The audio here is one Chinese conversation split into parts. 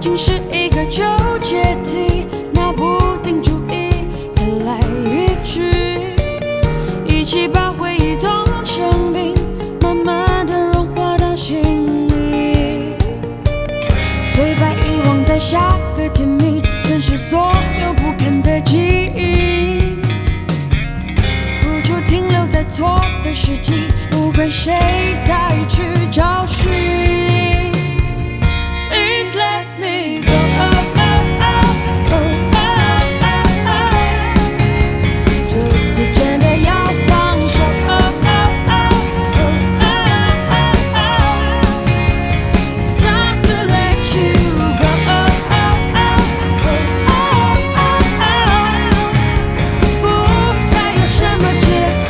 情是一个纠结题，拿不定主意，再来一句，一起把回忆冻成冰，慢慢的融化到心里。对白遗忘在下个甜蜜，吞噬所有不堪的记忆。付出停留在错的时机，不管谁再去找寻。Please let me go. 这次真的要放手。It's time to let you go. 不再有什么借口。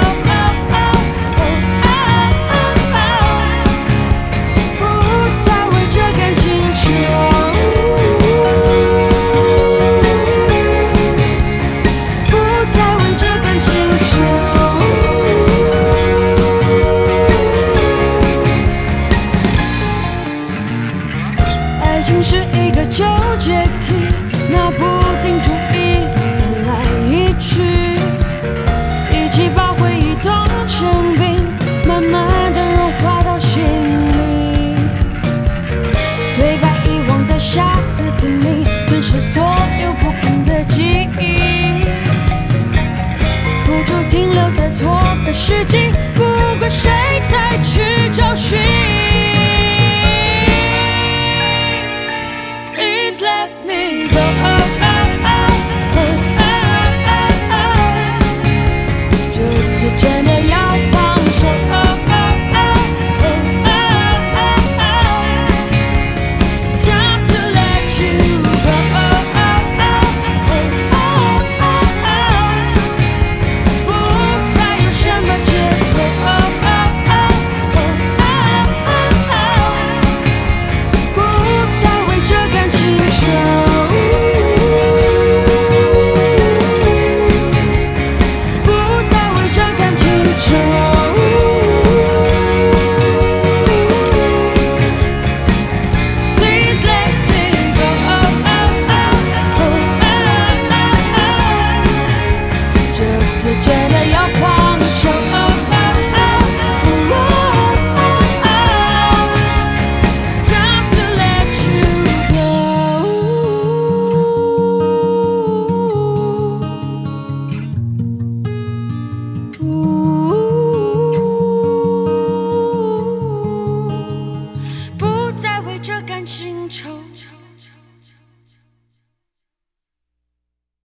不再为这感情求。不再为这感情求。爱情是一个纠结题，